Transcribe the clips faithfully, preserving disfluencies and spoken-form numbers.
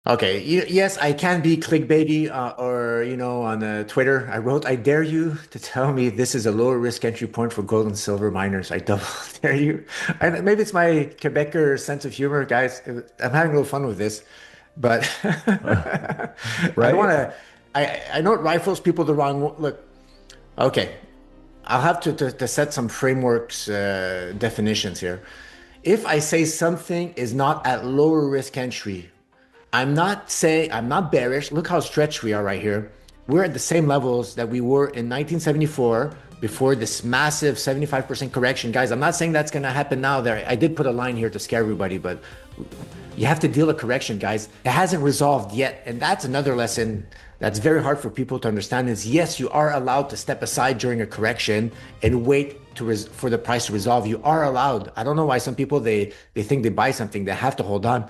Okay. y- Yes, I can be clickbaity, uh, or you know, on uh, Twitter, I wrote, "I dare you to tell me this is a lower risk entry point for gold and silver miners. I double dare you." And maybe it's my Quebecer sense of humor, guys. I'm having a little fun with this, but I don't want Right? to. I I know it rifles people the wrong. Look, okay. I'll have to, to, to set some frameworks, uh, definitions here. If I say something is not at lower risk entry, I'm not saying I'm not bearish. Look how stretched we are right here. We're at the same levels that we were in nineteen seventy-four before this massive seventy-five percent correction. Guys, I'm not saying that's going to happen now. There, I did put a line here to scare everybody, but you have to deal a correction, guys. It hasn't resolved yet. And that's another lesson that's very hard for people to understand is yes, you are allowed to step aside during a correction and wait to res- for the price to resolve. You are allowed. I don't know why some people they they think they buy something, they have to hold on.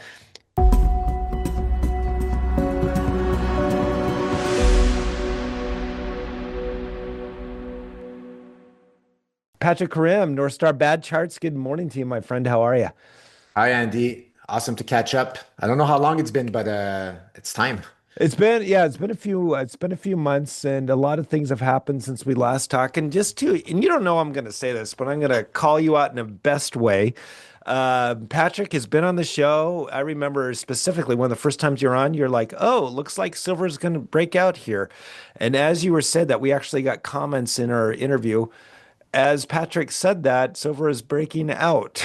Patrick Karim, North Star Bad Charts. Good morning to you, my friend. How are you? Hi, Andy. Awesome to catch up. I don't know how long it's been, but uh, it's time. It's been, yeah, it's been a few, it's been a few months, and a lot of things have happened since we last talked. And just to, and you don't know I'm going to say this, but I'm going to call you out in the best way. Uh, Patrick has been on the show. I remember specifically one of the first times you're on, you're like, "Oh, looks like silver's going to break out here." And as you were said that, we actually got comments in our interview. As Patrick said that, silver is breaking out.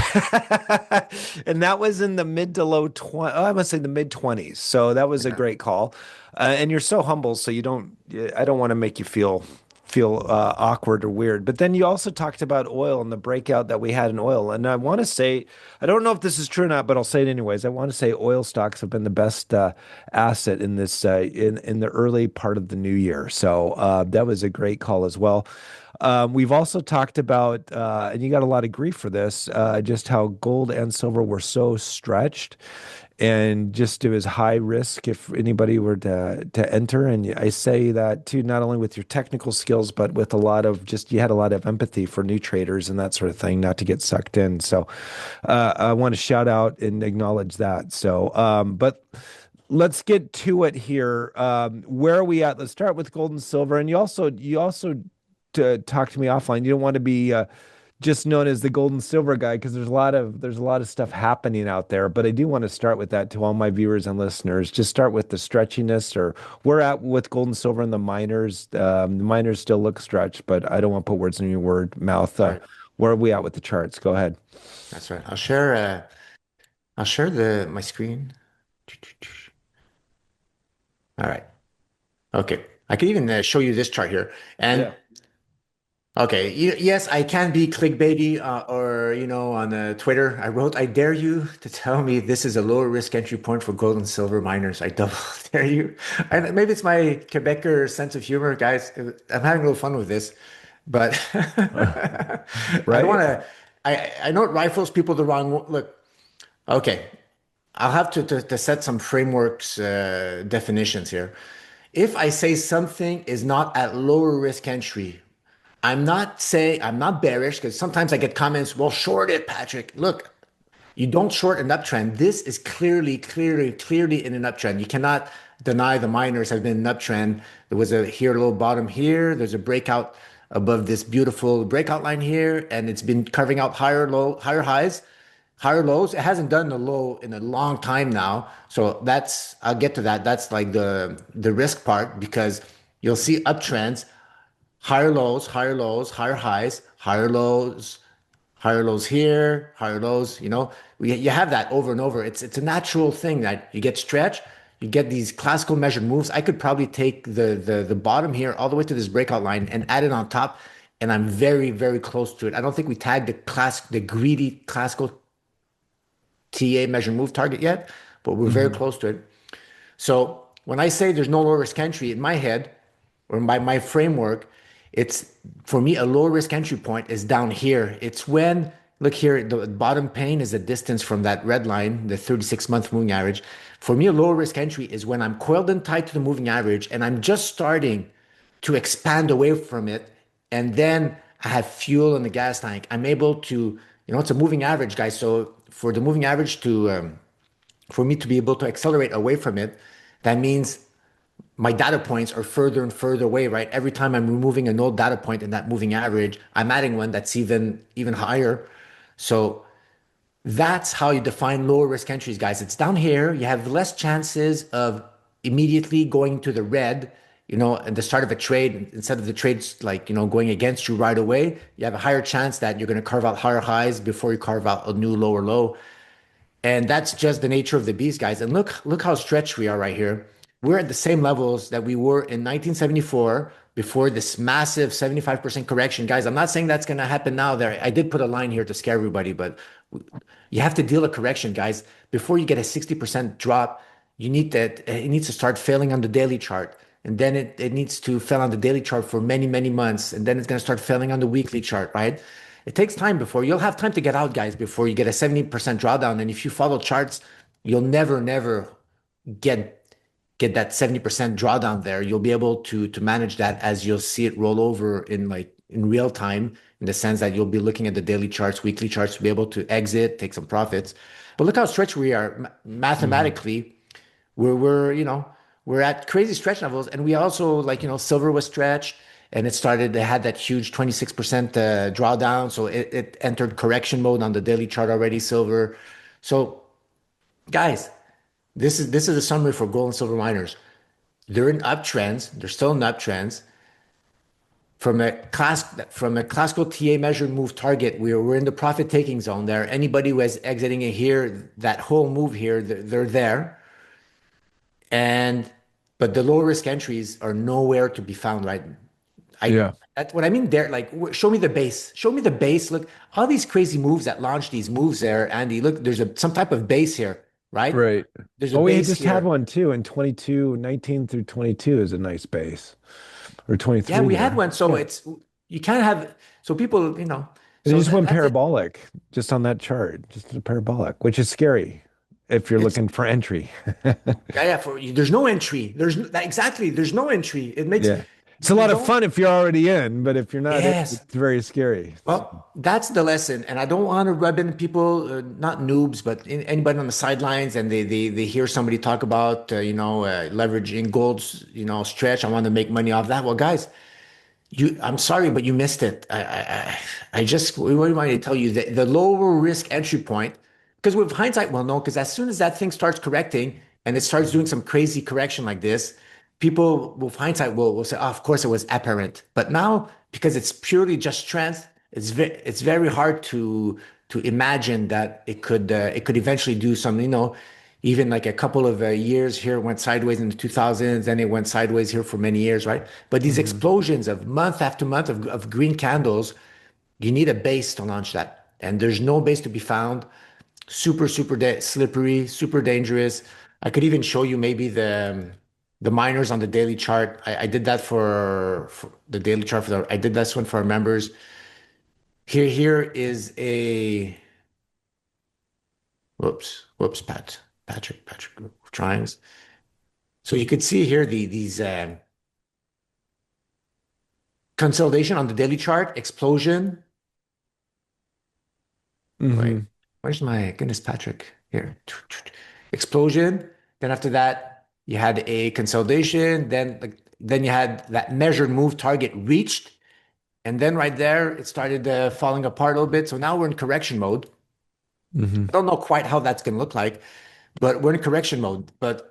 And that was in the mid to low twenty, oh, I must say the mid twenties. So that was a Yeah. great call. Uh, and you're so humble, so you don't, I don't want to make you feel feel uh, awkward or weird. But then you also talked about oil and the breakout that we had in oil. And I want to say, I don't know if this is true or not, but I'll say it anyways. I want to say oil stocks have been the best uh, asset in this uh, in in the early part of the new year. So uh, that was a great call as well. Um, we've also talked about, uh, and you got a lot of grief for this, uh, just how gold and silver were so stretched, and just it was high risk if anybody were to to enter. And I say that too, not only with your technical skills, but with a lot of just you had a lot of empathy for new traders and that sort of thing, not to get sucked in. So uh, I want to shout out and acknowledge that. So, um, but. Let's get to it here. Um, where are we at? Let's start with gold and silver. And you also you also to talk to me offline. You don't want to be uh, just known as the gold and silver guy because there's a lot of there's a lot of stuff happening out there. But I do want to start with that to all my viewers and listeners. Just start with the stretchiness, or we're at with gold and silver and the miners. Um, the miners still look stretched, but I don't want to put words in your word mouth. Uh, Right. where are we at with the charts? Go ahead. That's right. I'll share uh I'll share the my screen. All right. Okay. I can even uh, show you this chart here. And Yeah. okay, y yes, I can be clickbaity, uh, or you know, on uh, Twitter, I wrote, "I dare you to tell me this is a lower risk entry point for gold and silver miners. I double dare you." And maybe it's my Quebecer sense of humor, guys. I'm having a little fun with this, but I don't want Right? to. I I know it rifles people the wrong. Look, okay, I'll have to to, to set some frameworks, uh, definitions here. If I say something is not at lower risk entry, I'm not saying I'm not bearish because sometimes I get comments, well, short it, Patrick. Look, you don't short an uptrend. This is clearly, clearly, clearly in an uptrend. You cannot deny the miners have been an uptrend. There was a here low bottom here. There's a breakout above this beautiful breakout line here, and it's been carving out higher low, higher highs, higher lows. It hasn't done the low in a long time now. So that's I'll get to that. That's like the the risk part because you'll see uptrends, higher lows, higher lows, higher highs, higher lows, higher lows here, higher lows. You know, we, you have that over and over. It's it's a natural thing that you get stretch, you get these classical measured moves. I could probably take the the the bottom here all the way to this breakout line and add it on top, and I'm very very close to it. I don't think we tagged the class the greedy classical T A measured move target yet, but we're very Mhm. close to it. So when I say there's no low risk entry in my head or by my framework, it's for me a low risk entry point is down here. It's when look here, the bottom pane is a distance from that red line, the thirty-six month moving average. For me, a low risk entry is when I'm coiled and tight to the moving average and I'm just starting to expand away from it. And then I have fuel in the gas tank. I'm able to, you know, it's a moving average, guys. So for the moving average to um, For me to be able to accelerate away from it, that means my data points are further and further away, right? Every time I'm removing a null data point in that moving average, I'm adding one that's even even higher. So that's how you define lower risk entries, guys. It's down here. You have less chances of immediately going to the red, you know, at the start of a trade. Instead of the trades like, you know, going against you right away, you have a higher chance that you're going to carve out higher highs before you carve out a new lower low. And that's just the nature of the beast, guys. And look, look how stretched we are right here. We're at the same levels that we were in nineteen seventy-four before this massive seventy-five percent correction. Guys, I'm not saying that's going to happen now. There, I did put a line here to scare everybody, but you have to deal a correction, guys. Before you get a sixty percent drop, you need that it needs to start failing on the daily chart. And then it, it needs to fail on the daily chart for many, many months. And then it's going to start failing on the weekly chart, right? It takes time before you'll have time to get out, guys, before you get a seventy percent drawdown. And if you follow charts, you'll never, never get get that seventy percent drawdown there. You'll be able to to manage that as you'll see it roll over in like in real time, in the sense that you'll be looking at the daily charts, weekly charts to be able to exit, take some profits. But look how stretched we are Mhm. mathematically. We're we're you know we're at crazy stretch levels, and we also like you know silver was stretched, and it started. They had that huge twenty-six percent uh, drawdown, so it, it entered correction mode on the daily chart already. Silver, so guys, this is this is a summary for gold and silver miners. They're in uptrends. They're still in uptrends. From a class from a classical T A measured move target, we're we're in the profit taking zone there. Anybody who is exiting it here, that whole move here, they're, they're there. And but the low risk entries are nowhere to be found, right? I Yeah. That's what I mean there. Like, show me the base. Show me the base. Look, all these crazy moves that launch these moves there, Andy. Look, there's a some type of base here, right? Right. There's a Oh, we had base just had here. one too in twenty-two, nineteen through twenty-two is a nice base. Or Yeah, twenty-three we had here. one. So Yeah. it's you can't have so people, you know. It So just that, went that's it. parabolic just on that chart. Just a parabolic, which is scary if you're It's looking for entry. yeah, yeah. For there's no entry. There's no, exactly. There's no entry. It makes Yeah. It's a you lot of don't. fun if you're already in, but if you're not in, Yes. it's very scary. Well, that's the lesson, and I don't want to rub in people, uh, not noobs, but in, anybody on the sidelines, and they they they hear somebody talk about, uh, you know, uh, leveraging gold's, you know, stretch. I want to make money off that. Well, guys, you, I'm sorry, but you missed it. I I I I just what do you want me to tell you the the lower risk entry point, because with hindsight, well, no, because as soon as that thing starts correcting and it starts doing some crazy correction like this, people with hindsight will, will say, oh, of course it was apparent. But now, because it's purely just strength, it's very it's very hard to to imagine that it could uh, it could eventually do something. You know, even like a couple of uh, years here it went sideways in the two thousands, then it went sideways here for many years, right? But these Mhm. explosions of month after month of, of green candles, you need a base to launch that, and there's no base to be found. Super super da- slippery, super dangerous. I could even show you maybe the um, the miners on the daily chart. I, I did that for, for the daily chart for the, I did this one for our members. Here here is a whoops whoops Pat Patrick Patrick tries. So you could see here the these um, consolidation on the daily chart, explosion. Wait, Mhm. where's my goodness, Patrick? Here, explosion. Then after that, you had a consolidation. Then like then you had that measured move target reached, and then right there it started uh, falling apart a little bit. So now we're in correction mode. Mhm. I don't know quite how that's going to look like, but we're in correction mode. But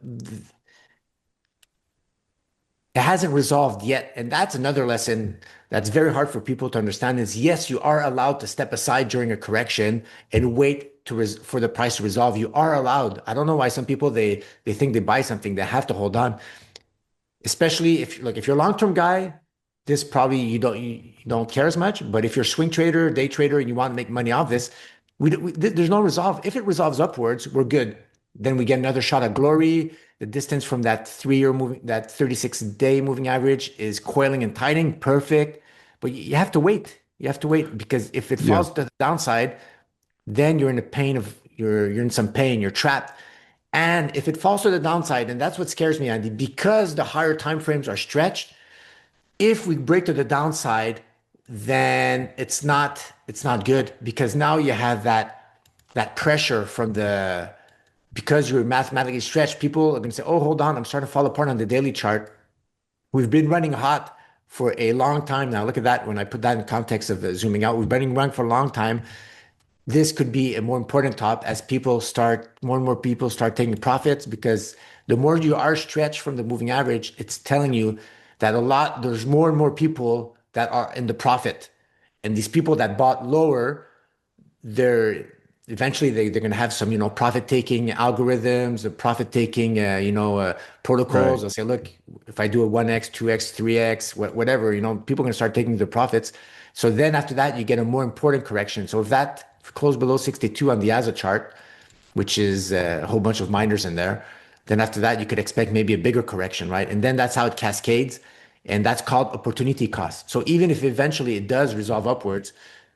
it hasn't resolved yet. And that's another lesson that's very hard for people to understand is yes, you are allowed to step aside during a correction and wait to res- for the price to resolve. You are allowed. I don't know why some people they they think they buy something, they have to hold on. Especially if like if you're a long-term guy, this probably you don't you, you don't care as much. But if you're a swing trader, day trader, and you want to make money off this, we, we there's no resolve. If it resolves upwards, we're good. Then we get another shot at glory. The distance from that three-year moving, that thirty-six day moving average is coiling and tightening, perfect. But you you have to wait. You have to wait because if it Yeah. falls to the downside, then you're in a pain of you're you're in some pain. You're trapped. And if it falls to the downside, and that's what scares me, Andy, because the higher time frames are stretched, if we break to the downside, then it's not it's not good because now you have that that pressure from the because you're mathematically stretched, people are going to say, oh, hold on, I'm starting to fall apart on the daily chart. We've been running hot for a long time now. Look at that. When I put that in context of uh, zooming out, we've been running for a long time. This could be a more important top as people start, more and more people start taking profits because the more you are stretched from the moving average, it's telling you that a lot, there's more and more people that are in the profit. And these people that bought lower, they're eventually they, they're going to have some, you know, profit taking algorithms, the profit taking, uh, you know, uh, protocols. Right. They'll say, look, if I do a one X, two X, three X, whatever, you know, people are going to start taking their profits. So then after that, you get a more important correction. So if that closed below sixty-two on the A S A chart, which is uh, a whole bunch of miners in there, then after that, you could expect maybe a bigger correction, right? And then that's how it cascades. And that's called opportunity cost. So even if eventually it does resolve upwards,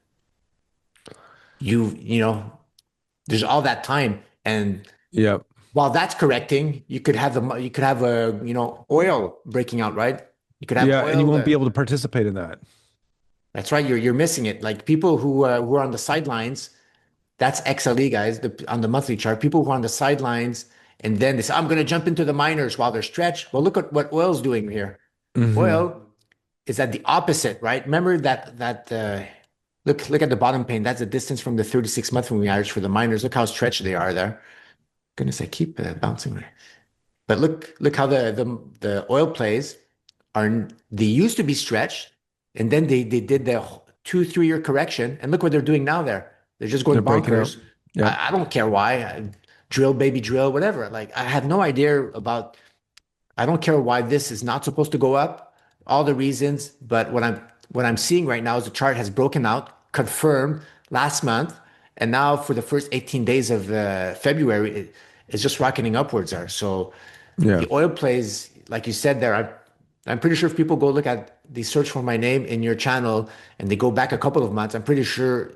you, you know, there's all that time. And Yep. while that's correcting, you could have the, you could have a, you know, oil breaking out, right? You could have Yeah, and you oil won't be that, able to participate in that. that's right. You're, you're missing it. Like people who, uh, who are on the sidelines, that's X L E guys, the, on the monthly chart, people who are on the sidelines, and then they say, I'm going to jump into the miners while they're stretched. Well, look at what oil's doing here. Hmm. Oil is at the opposite, right? Remember that, that, uh, look, look at the bottom pane. That's the distance from the thirty-six month moving average for the miners. Look how stretched they are there. Goodness, I keep uh, bouncing. But look, look how the the the oil plays are they used to be stretched, and then they they did the two three year correction, and look what they're doing now. There, they're just They're going breaking out. bonkers. Yep. I, I don't care why. I, drill, baby, drill, whatever. Like I have no idea about. I don't care why this is not supposed to go up. All the reasons, but what I'm what I'm seeing right now is the chart has broken out, confirmed last month, and now for the first eighteen days of uh, February, it, it's just rocketing upwards there. So Yeah. the oil plays, like you said there, I'm, I'm pretty sure if people go look at the search for my name in your channel and they go back a couple of months, I'm pretty sure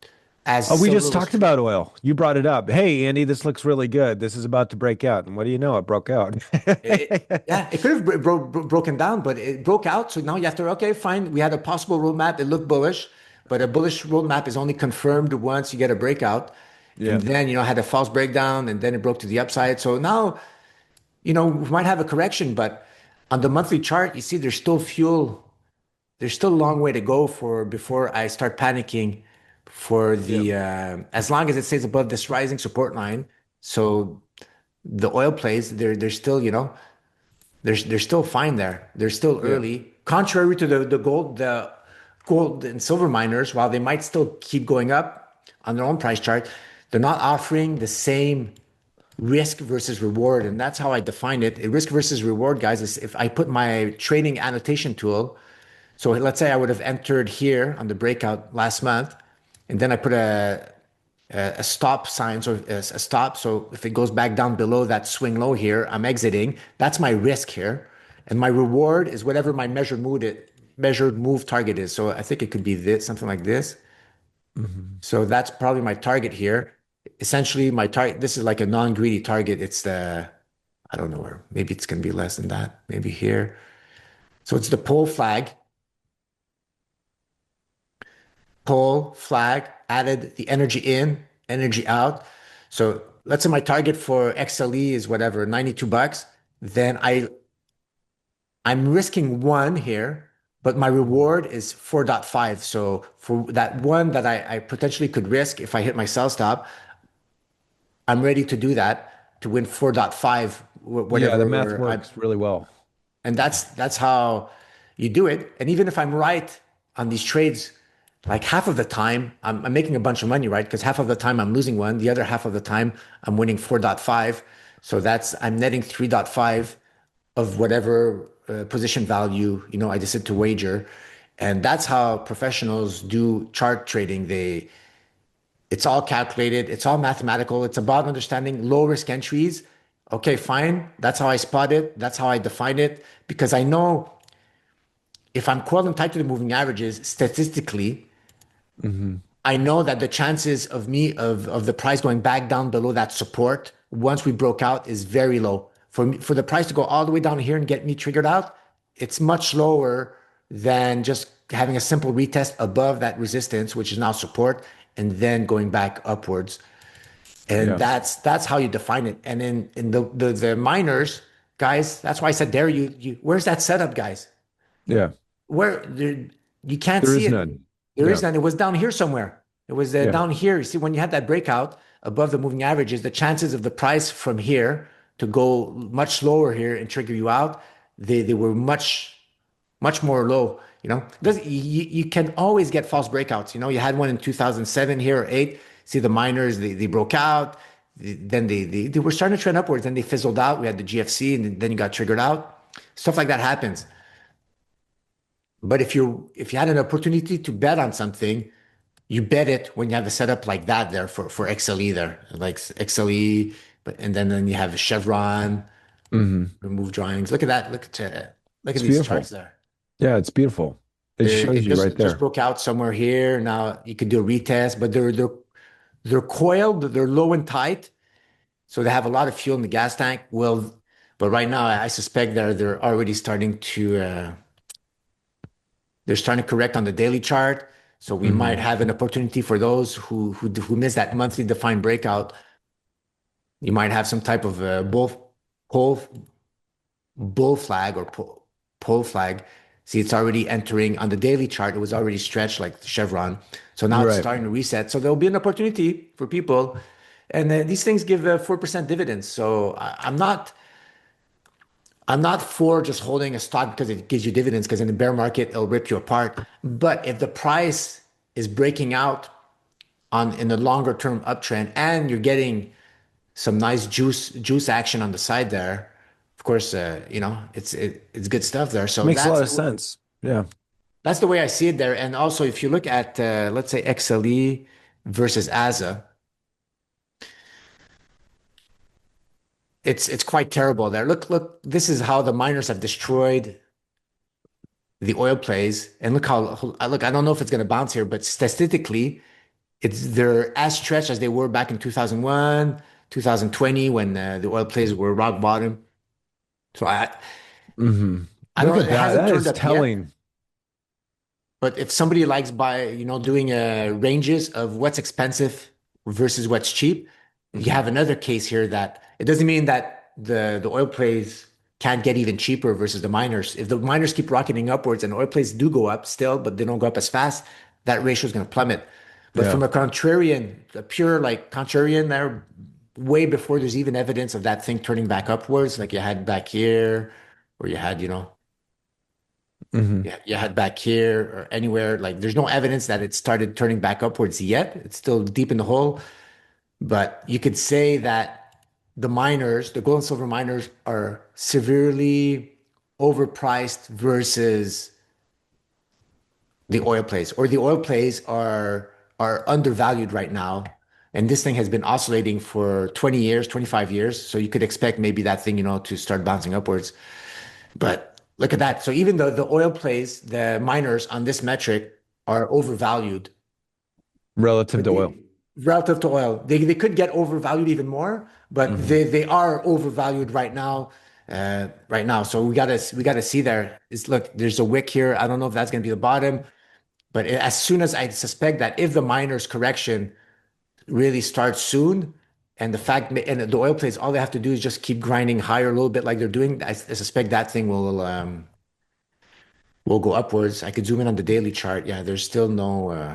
as Oh, we silver just was, talked about oil. You brought it up. Hey, Andy, this looks really good. This is about to break out. And what do you know? It broke out. it, yeah, it could have bro bro bro- broken down, but it broke out. So now you have to, okay, fine. We had a possible roadmap. It looked bullish, but a bullish roadmap is only confirmed once you get a breakout. Yeah. And then, you know, had a false breakdown and then it broke to the upside. So now, you know, we might have a correction, but on the monthly chart, you see there's still fuel. There's still a long way to go for before I start panicking for Yep. the uh, as long as it stays above this rising support line. So the oil plays, they're they're still, you know, they're they're still fine there. They're still Yeah. early. Contrary to the the gold, the gold and silver miners, while they might still keep going up on their own price chart, they're not offering the same risk versus reward. And that's how I define it. A risk versus reward, guys, is if I put my trading annotation tool. So let's say I would have entered here on the breakout last month, and then I put a a, a stop sign, so a, a stop. So if it goes back down below that swing low here, I'm exiting. That's my risk here, and my reward is whatever my measured move it, measured move target is. So I think it could be this, something like this. Hmm. So that's probably my target here. Essentially, my target. This is like a non-greedy target. It's the I don't know where. Maybe it's gonna be less than that. Maybe here. So it's the pull flag. Pull flag, added the energy in, energy out. So let's say my target for X L E is whatever, ninety-two bucks. Then I I'm risking one here, but my reward is four point five. So for that one that I, I potentially could risk if I hit my sell stop, I'm ready to do that to win four point five, Yeah, the math whatever I works really well. and that's that's how you do it. And even if I'm right on these trades, like half of the time I'm, I'm making a bunch of money, right? Because half of the time I'm losing one, the other half of the time I'm winning four point five. So that's I'm netting three point five of whatever uh, position value you know I decided to wager, and that's how professionals do chart trading. They it's all calculated, it's all mathematical. It's about understanding low risk entries. Okay, fine. That's how I spot it. That's how I define it because I know if I'm correlating tied to the moving averages statistically, Hmm. I know that the chances of me of of the price going back down below that support once we broke out is very low. For me, for the price to go all the way down here and get me triggered out, it's much lower than just having a simple retest above that resistance, which is now support, and then going back upwards. And Yeah. that's that's how you define it. And in in the the, the miners, guys, that's why I said there. You you where's that setup, guys? Yeah. Where there, you can't There see is it. none. There is Yeah. none. It was down here somewhere. It was uh, Yeah. down here. You see, when you had that breakout above the moving averages, the chances of the price from here to go much slower here and trigger you out, they they were much much more low. You know, does you, you can always get false breakouts. You know, you had one in two thousand seven here or eight. See the miners, they, they broke out. Then they, they they were starting to trend upwards. Then they fizzled out. We had the G F C, and then you got triggered out. Stuff like that happens. But if you if you had an opportunity to bet on something, you bet it when you have a setup like that there for for X L E there, like X L E, but and then then you have Chevron, Hmm. remove drawings. Look at that. Look at uh, look at It's these charts beautiful. there. Yeah, it's beautiful. It It, shows it you right just just there. broke out somewhere here. Now you could do a retest, but they're they're they're coiled, they're low and tight, so they have a lot of fuel in the gas tank. Well, but right now I suspect they're they're already starting to uh, they're starting to correct on the daily chart. So we might Hmm. have an opportunity for those who who who miss that monthly defined breakout. You might have some type of uh, bull pull bull flag or pull, pull flag. See, it's already entering on the daily chart. It was already stretched like the Chevron. So now it's Right. starting to reset. So there'll be an opportunity for people. And uh, these things give uh, four percent dividends. So I, I'm not I'm not for just holding a stock because it gives you dividends, because in the bear market, it'll rip you apart. But if the price is breaking out on in the longer term uptrend and you're getting some nice juice juice action on the side there, of course, uh, you know, it's it, it's good stuff there. So Makes a that's lot of the sense. Yeah. that's the way I see it there. And also, if you look at uh, let's say X L E versus A S A, it's it's quite terrible there. Look, look, this is how the miners have destroyed the oil plays. And look how look, I don't know if it's going to bounce here, but statistically, it's they're as stretched as they were back in two thousand one, two thousand twenty when uh, the oil plays were rock bottom. So I Hmm. I Look don't at it that. hasn't That turned is up yet. telling. But if somebody likes by, you know, doing uh, ranges of what's expensive versus what's cheap, you Hmm. have another case here that it doesn't mean that the the oil plays can't get even cheaper versus the miners. If the miners keep rocketing upwards and oil plays do go up still, but they don't go up as fast, that ratio is going to plummet. But Yeah. from a contrarian, a pure like contrarian there, way before there's even evidence of that thing turning back upwards, like you had back here, or you had, you know, Hmm. yeah, you had back here or anywhere. Like there's no evidence that it started turning back upwards yet. It's still deep in the hole. But you could say that the miners, the gold and silver miners, are severely overpriced versus the oil plays, or the oil plays are are undervalued right now. And this thing has been oscillating for twenty years, twenty-five years. So you could expect maybe that thing, you know, to start bouncing upwards. But look at that. So even though the oil plays, the miners on this metric are overvalued, Relative but to oil. they relative to oil, they, they could get overvalued even more, but Hmm. they they are overvalued right now. Uh, right now. So we gotta we gotta see there is look, there's a wick here. I don't know if that's gonna be the bottom, but as soon as I suspect that if the miners correction really starts soon, and the fact and the oil plays, all they have to do is just keep grinding higher a little bit like they're doing. I, I suspect that thing will um will go upwards. I could zoom in on the daily chart. Yeah, there's still no uh,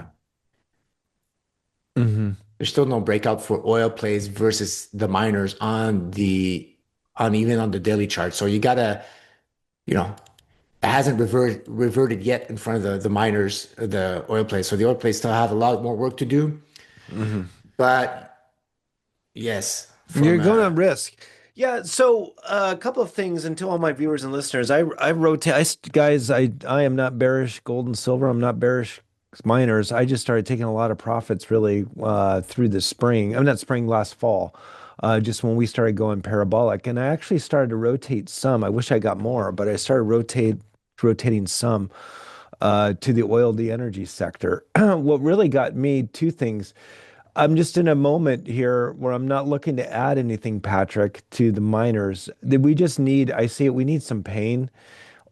Hmm. there's still no breakout for oil plays versus the miners on the on even on the daily chart. So you gotta, you know, it hasn't reverted reverted yet in front of the the miners, the oil plays. So the oil plays still have a lot more work to do. Hmm. But yes, You're from going uh, to risk. Yeah. So uh, a couple of things, and to all my viewers and listeners, I I rotate. I, s- guys, I I am not bearish gold and silver. I'm not bearish miners. I just started taking a lot of profits really uh, through the spring. I'm not spring last fall. Uh, just when we started going parabolic, and I actually started to rotate some. I wish I got more, but I started rotate rotating some uh, to the oil, the energy sector. What really got me two things. I'm just in a moment here where I'm not looking to add anything, Patrick, to the miners. That we just need, I see it, we need some pain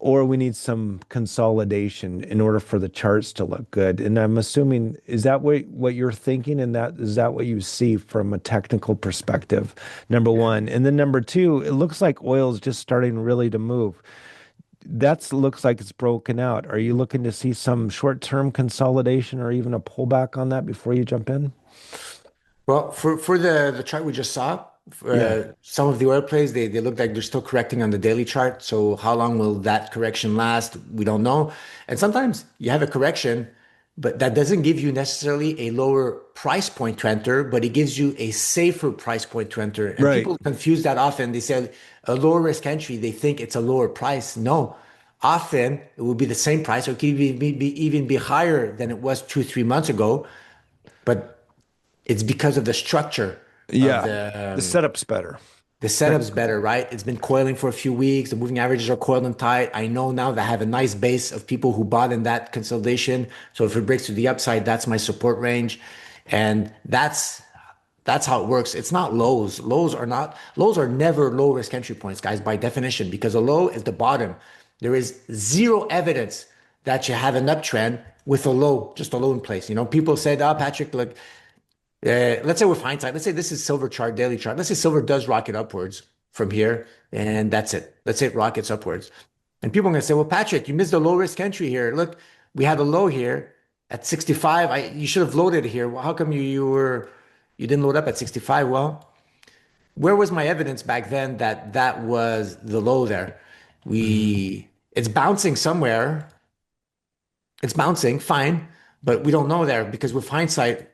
or we need some consolidation in order for the charts to look good. And I'm assuming, is that what, what you're thinking? And that is that what you see from a technical perspective, number Yeah. one. And then number two, it looks like oil is just starting really to move. That looks like it's broken out. Are you looking to see some short-term consolidation or even a pullback on that before you jump in? Well, for for the the chart we just saw, Yeah. uh, some of the oil plays they they look like they're still correcting on the daily chart. So how long will that correction last? We don't know. And sometimes you have a correction, but that doesn't give you necessarily a lower price point to enter, but it gives you a safer price point to enter. And Right. people confuse that often. They say a lower risk entry, they think it's a lower price. No, often it will be the same price, or it could even be, be even be higher than it was two, three months ago. But it's because of the structure of Yeah. the The um, setup's better. the setup's better, right? It's been coiling for a few weeks. The moving averages are coiled and tight. I know now that I have a nice base of people who bought in that consolidation. So if it breaks to the upside, that's my support range, and that's that's how it works. It's not lows. Lows are not lows are never low risk entry points, guys, by definition, because a low is the bottom. There is zero evidence that you have an uptrend with a low, just a low in place. You know, people said, "Oh, Patrick, look, uh, let's say with hindsight, let's say this is silver chart, daily chart. Let's say silver does rocket upwards from here, and that's it. Let's say it rockets upwards. And people are going to say, well, Patrick, you missed the low risk entry here. Look, we had a low here at sixty-five. I you should have loaded here. Well, how come you you were you didn't load up at sixty-five? Well, where was my evidence back then that that was the low there? We it's bouncing somewhere. It's bouncing, fine, but we don't know there because with hindsight,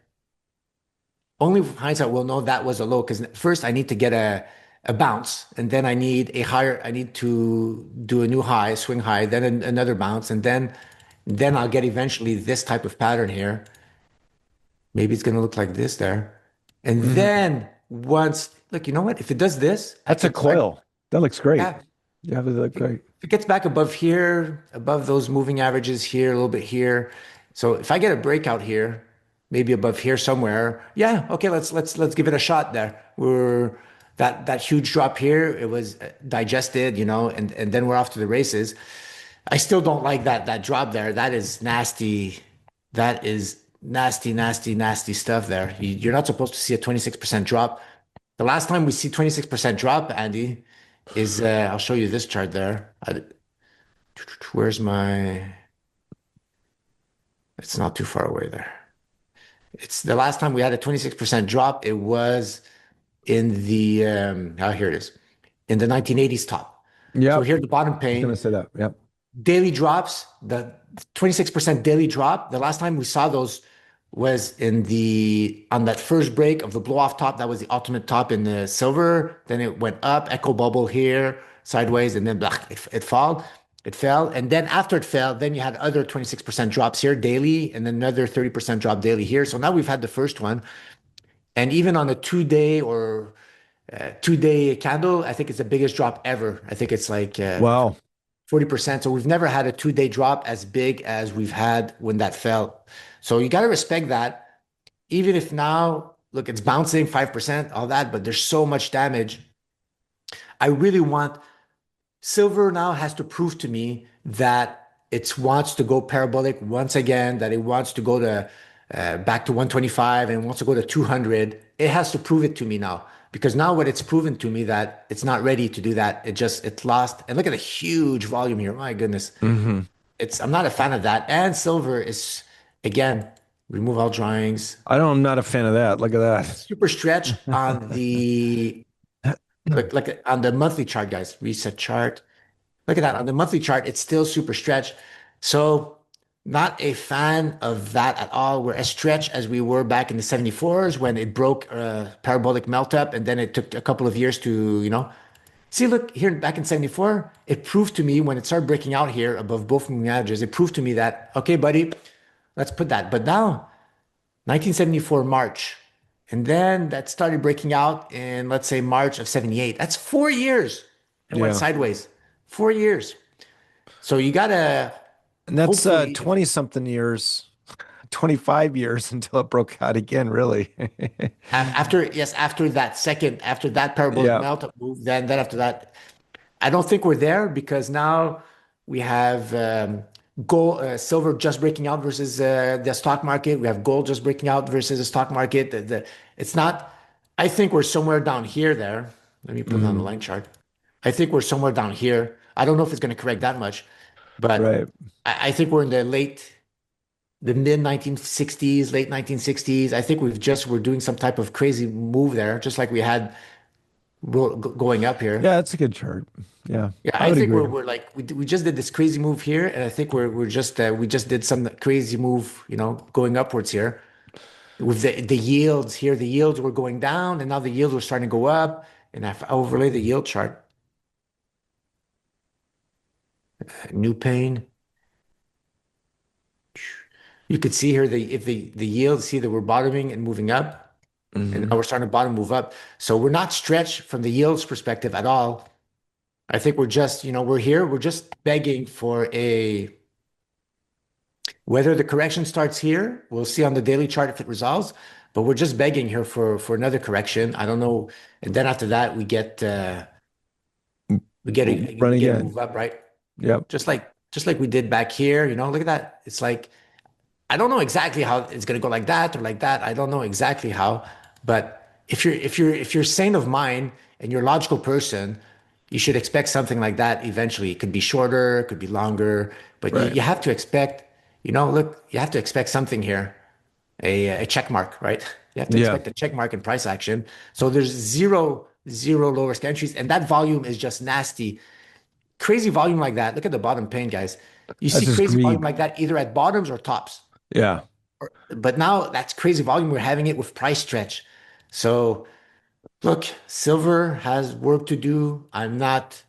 only with hindsight we'll know that was a low because first I need to get a a bounce and then I need a higher I need to do a new high, swing high, then an, another bounce and then then I'll get eventually this type of pattern here. Maybe it's going to look like this there. And Mhm. then once look, you know what? If it does this, I That's a can correct. coil. That looks great. Yeah, Yeah, that look great. if it gets back above here, above those moving averages here, a little bit here. So if I get a breakout here, maybe above here somewhere, yeah, okay, let's let's let's give it a shot there. We're that that huge drop here, it was uh, digested, you know, and and then we're off to the races. I still don't like that that drop there. That is nasty. That is nasty, nasty, nasty stuff there. You, you're not supposed to see a twenty-six percent drop. The last time we see twenty-six percent drop, Andy, is uh, I'll show you this chart there. I, where's my? It's not too far away there. It's the last time we had a twenty-six percent drop. It was in the um, oh, here it is in the nineteen eighties top. So Yep. here at the bottom I was gonna pane, say that. Yep. daily drops, the twenty-six percent daily drop. The last time we saw those was in the on that first break of the blow off top. That was the ultimate top in the silver. Then it went up, echo bubble here, sideways, and then blah, it, it fell. It fell. And then after it fell, then you had other twenty-six percent drops here daily, and then another thirty percent drop daily here. So now we've had the first one. And even on a two day or uh, two day candle, I think it's the biggest drop ever. I think it's like uh, Wow. forty percent. So we've never had a two day drop as big as we've had when that fell. So you got to respect that. Even if now, look, it's bouncing five percent, all that, but there's so much damage. I really want silver now has to prove to me that it wants to go parabolic once again, that it wants to go to uh, back to one twenty-five and wants to go to two hundred. It has to prove it to me now because now what it's proven to me that it's not ready to do that. It just it's lost. And look at the huge volume here. My goodness. Hmm. It's I'm not a fan of that. And silver is again, remove all drawings. I don't, I'm not a fan of that. Look at Super stretch on the that. like like on the monthly chart, guys. Reset chart. Look at that. On the monthly chart, it's still super stretch. So not a fan of that at all. We're as stretched as we were back in the seventy-fours when it broke a parabolic melt up and then it took a couple of years to, you know. See, look here back in seventy-four, it proved to me when it started breaking out here above both moving averages, it proved to me that, okay, buddy, let's put that. But now, nineteen seventy-four March, and then that started breaking out in, let's say, March of seventy-eight. That's four years. It went Yeah. sideways. Four years. So you gotta And that's uh hopefully twenty something years, twenty-five years until it broke out again, really. after yes, after that second, after that parabolic Yeah. melt move, then then after that, I don't think we're there because now we have um, gold, uh, silver just breaking out versus uh, the stock market. We have gold just breaking out versus the stock market. The, the, it's not, I think we're somewhere down here there. Let me put it on the Hmm. line chart. I think we're somewhere down here. I don't know if it's going to correct that much, but Right. I, I think we're in the late, the mid nineteen sixties, late nineteen sixties. I think we've just, we're doing some type of crazy move there, just like we had go- going up here. Yeah, that's a good chart. Yeah, Yeah, I I would think we're agree. we're like we we just did this crazy move here, and I think we're we're just uh, we just did some crazy move, you know, going upwards here with the the yields here. The yields were going down, and now the yields were starting to go up. And if I overlay the yield chart, new pane, you could see here the if the the yields see that we're bottoming and moving up, and now Hmm. we're starting to bottom move up. So we're not stretched from the yields perspective at all. I think we're just, you know, we're here. We're just begging for a Whether the correction starts here, we'll see on the daily chart if it resolves, but we're just begging here for for another correction. I don't know. And then after that, we get uh we get a Run we get a again. move up, right? Yep. Just like just like we did back here, you know, look at that. It's like I don't know exactly how it's gonna go like that or like that. I don't know exactly how, but if you're if you're if you're sane of mind and you're a logical person, you should expect something like that eventually. It could be shorter, it could be longer, but you, Right. you have to expect, you know, look, you have to expect something here, a, a check mark, right? You have to Yeah. expect a check mark in price action. So there's zero, zero low risk entries, and that volume is just nasty. Crazy volume like that. Look at the bottom pane, guys. You That's see just crazy volume greed. like that either at bottoms or tops. Yeah. But now that's crazy volume. We're having it with price stretch. So look, silver has work to do. I'm not,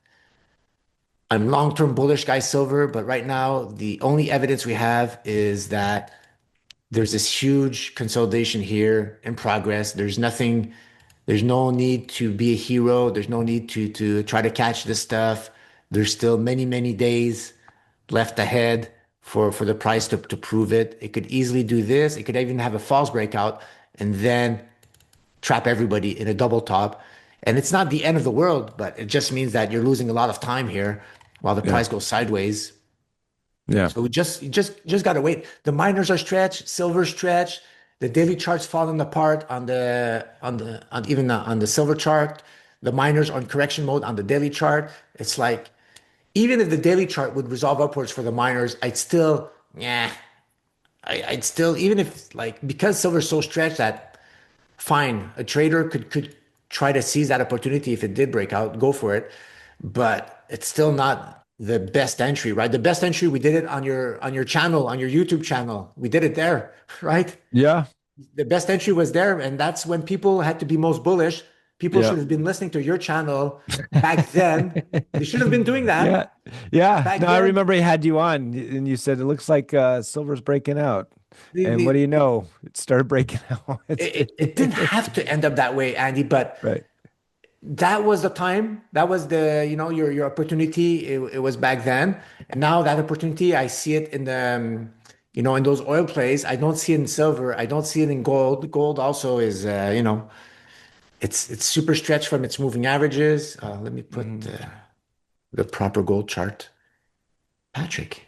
I'm long-term bullish guy silver, but right now the only evidence we have is that there's this huge consolidation here in progress. There's nothing, there's no need to be a hero. There's no need to to try to catch this stuff. There's still many, many days left ahead for for the price to, to prove it. It could easily do this. It could even have a false breakout and then trap everybody in a double top. And it's not the end of the world, but it just means that you're losing a lot of time here while the Yeah. price goes sideways. Yeah. So we just you just just gotta wait. The miners are stretched, silver stretched. The daily chart's falling apart on the on the on even on the silver chart. The miners are in correction mode on the daily chart. It's like even if the daily chart would resolve upwards for the miners, I'd still yeah, I, I'd still even if like because silver's so stretched that fine, a trader could could try to seize that opportunity if it did break out, go for it, but it's still not the best entry, right? The best entry we did it on your on your channel, on your YouTube channel. We did it there, right? Yeah. The best entry was there, and that's when people had to be most bullish. People Yeah. should have been listening to your channel back then. They should have been doing Yeah. that Yeah. back No, I then. remember he had you on and you said it looks like uh silver's breaking out. The, And what do the, you know? It started breaking out. It's it, it didn't have to end up that way, Andy, but right. that was the time. That was the, you know, your your opportunity. It, it was back then. And now that opportunity, I see it in the, um, you know, in those oil plays. I don't see it in silver. I don't see it in gold. Gold also is, uh, you know, it's it's super stretched from its moving averages. Uh, let me put Mhm. uh, the proper gold chart. Patrick,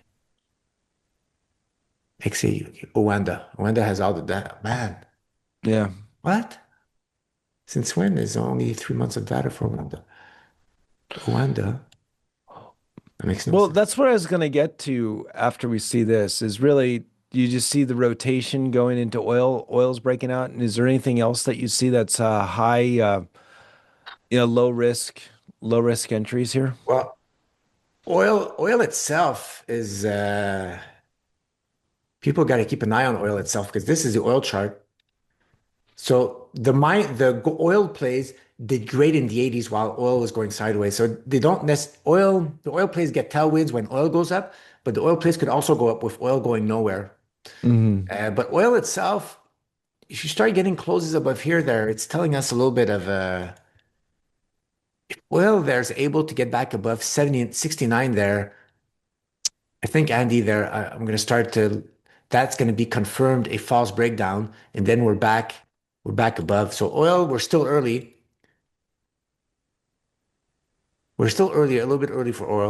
X A U, Owanda. Owanda has all the data. Man, Yeah. what? Since when is only three months of data for Owanda? Owanda? That makes no Well, sense. that's what I was going to get to after we see this is really you just see the rotation going into oil, oil's breaking out. And is there anything else that you see that's uh, high, uh, you know, low risk, low risk entries here? Well, oil oil itself is uh people got to keep an eye on oil itself because this is the oil chart. So the mine the go- oil plays did great in the eighties while oil was going sideways. So they don't nest oil the oil plays get tailwinds when oil goes up, but the oil plays could also go up with oil going nowhere. Hmm. Uh, but oil itself, if you start getting closes above here there, it's telling us a little bit of uh oil there's able to get back above seventy sixty-nine there. I think Andy, there, I- I'm going to start to, that's going to be confirmed a false breakdown, and then we're back, we're back above. So oil, we're still early. We're still early, a little bit early for oil.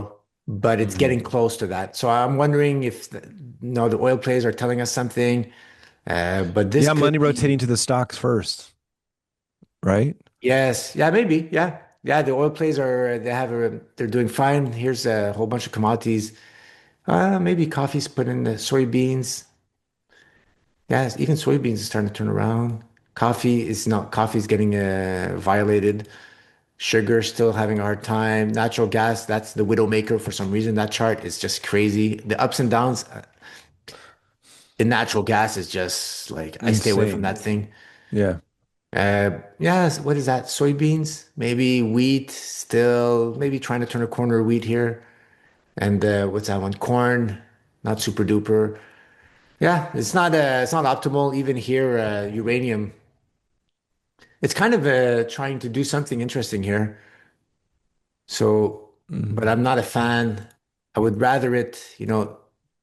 but it's getting Mhm. close to that. So I'm wondering if the, you know the oil plays are telling us something, uh, but this Yeah, money could be rotating to the stocks first, right? yes, yeah, maybe, yeah, yeah. The oil plays are they have a they're doing fine. Here's a whole bunch of commodities. Uh, maybe coffee's put in the soybeans. Yes, even soybeans is starting to turn around. Coffee is not, coffee is getting uh, violated. Sugar still having a hard time. Natural gas, that's the widowmaker for some reason. That chart is just crazy. The ups and downs, uh, the natural gas is just like, I stay away from Insane. that thing. Yeah. Uh, yes, what is that? Soybeans, maybe wheat, still maybe trying to turn a corner wheat here. And uh, what's that one? Corn, not super duper. Yeah, it's not uh, it's not optimal. Even here, uh, uranium. It's kind of uh, trying to do something interesting here. So, but Mhm. I'm not a fan. I would rather it, you know,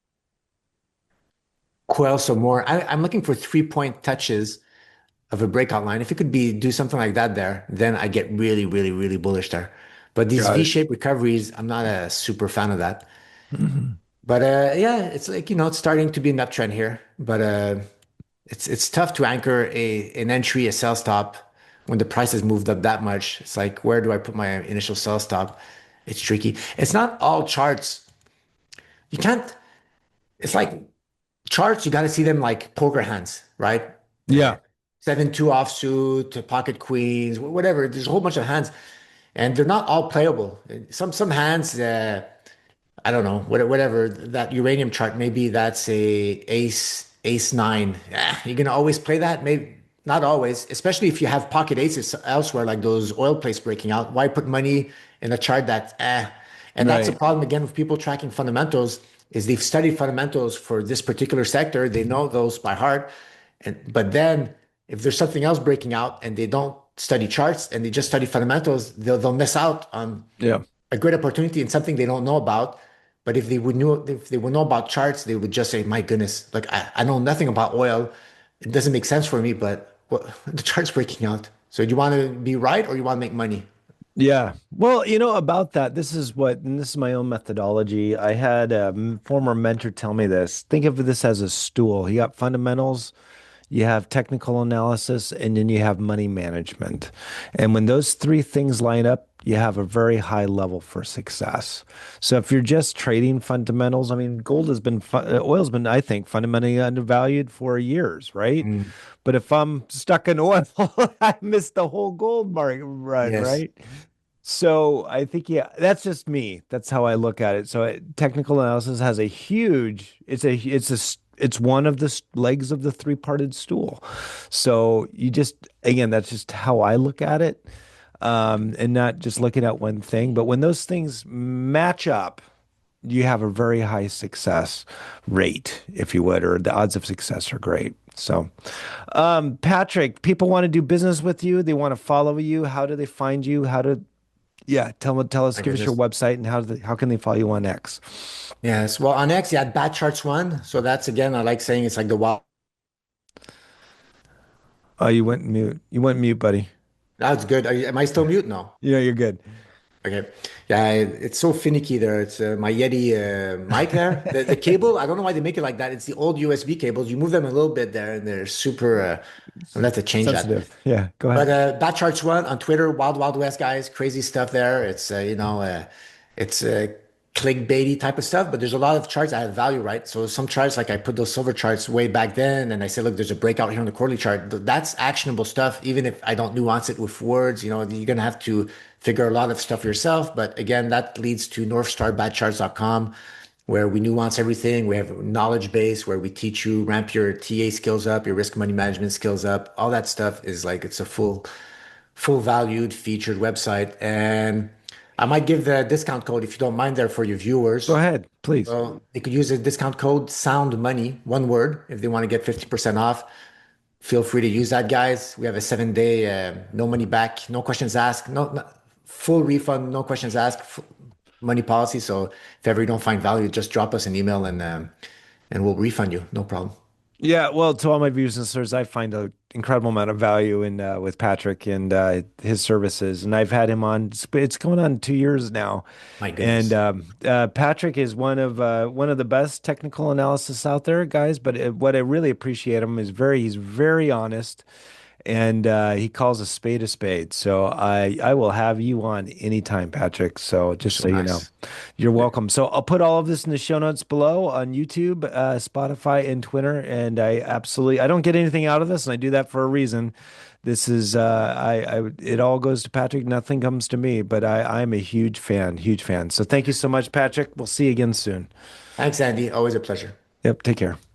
coil some more. I, I'm looking for three point touches of a breakout line. If it could be do something like that there, then I get really, really, really bullish there. But these Got it. V-shaped recoveries, I'm not a super fan of that. Mhm. But uh, yeah, it's like, you know, it's starting to be an uptrend here. But uh, it's it's tough to anchor a an entry, a sell stop when the price has moved up that much. It's like, where do I put my initial sell stop? It's tricky. It's not all charts. You can't, it's like charts, you got to see them like poker hands, right? Uh, Yeah. seven two offsuit, to pocket queens, wh- whatever. There's a whole bunch of hands, and they're not all playable. Some some hands, uh, I don't know, what- whatever that uranium chart, maybe that's a ace ace nine. Eh, you're gonna always play that? Maybe not always, especially if you have pocket aces elsewhere, like those oil plays breaking out. Why put money in a chart that eh? And that's the Right. problem again with people tracking fundamentals is they've studied fundamentals for this particular sector. They know those by heart. And but then if there's something else breaking out and they don't study charts and they just study fundamentals, they'll they'll miss out on Yeah. a great opportunity in something they don't know about. But if they would know if they would know about charts, they would just say, "My goodness, like I, I know nothing about oil. It doesn't make sense for me, but what, the chart's breaking out. So do you want to be right or you want to make money?" Yeah. Well, you know, about that, this is what, and this is my own methodology. I had a m- former mentor tell me this. Think of this as a stool. You got fundamentals, you have technical analysis, and then you have money management. And when those three things line up, you have a very high level for success. So if you're just trading fundamentals, I mean, gold has been, fu- uh, oil's been, I think, fundamentally undervalued for years, right? Mm, But if I'm stuck in oil, I missed the whole gold market run, yes. right? So I think, yeah, that's just me. That's how I look at it. So it, technical analysis has a huge, it's a, it's a, s- it's one of the s- legs of the three-parted stool. So you just, again, that's just how I look at it. Um, and not just looking at one thing, but when those things match up, you have a very high success rate, if you would, or the odds of success are great. So, um, Patrick, people want to do business with you. They want to follow you. How do they find you? How to yeah, tell tell us, My give us your goodness. website and how do they, how can they follow you on X? Yes. Well, on X, you had Bat Charts One. So that's again, I like saying it's like the wild. Oh, you went mute. You went mute, buddy. That's good. Are you, am I still mute? No. Yeah, you're good. Okay. Yeah, it- it's so finicky there. It's uh, my Yeti uh, mic there. The, the cable, I don't know why they make it like that. It's the old U S B cables. You move them a little bit there and they're super, uh, I'll have to change that. Sensitive. Yeah, go But ahead. uh, Bat Charts One on Twitter, Wild Wild West guys, crazy stuff there. It's, uh, you know, uh, it's uh, clickbaity type of stuff, but there's a lot of charts that have value, right? So some charts, like I put those silver charts way back then and I said, look, there's a breakout here on the quarterly chart. Th- That's actionable stuff, even if I don't nuance it with words. You know, you're going to have to figure a lot of stuff yourself. But again, that leads to north star bat charts dot com, where we nuance everything. We have a knowledge base where we teach you ramp your T A skills up, your risk money management skills up. All that stuff is like it's a full, full valued featured website. And I might give the discount code if you don't mind there for your Go viewers. ahead, please. So they could use the discount code Sound Money, one word, if they want to get fifty percent off. Feel free to use that, guys. We have a seven day, uh, no money back, no questions asked, no, no full refund, no questions asked, f- money policy. So if ever you don't find value, just drop us an email and um, and we'll refund you. No problem. Yeah, well, to all my viewers and listeners, I find an incredible amount of value in uh, with Patrick and uh, his services, and I've had him on. It's, it's going on two years now, My and goodness. um, uh, Patrick is one of uh, one of the best technical analysis out there, guys. But it, what I really appreciate him is very he's very honest, and uh, he calls a spade a spade. So I I will have you on anytime, Patrick. So You're just so so you know, nice. you're welcome. So I'll put all of this in the show notes below on YouTube, uh, Spotify, and Twitter. And I absolutely I don't get anything out of this, and I do that for a reason. This is uh, I I it all goes to Patrick. Nothing comes to me, but I I'm a huge fan, huge fan. So thank you so much, Patrick. We'll see you again soon. Thanks, Andy. Always a pleasure. Yep, take care.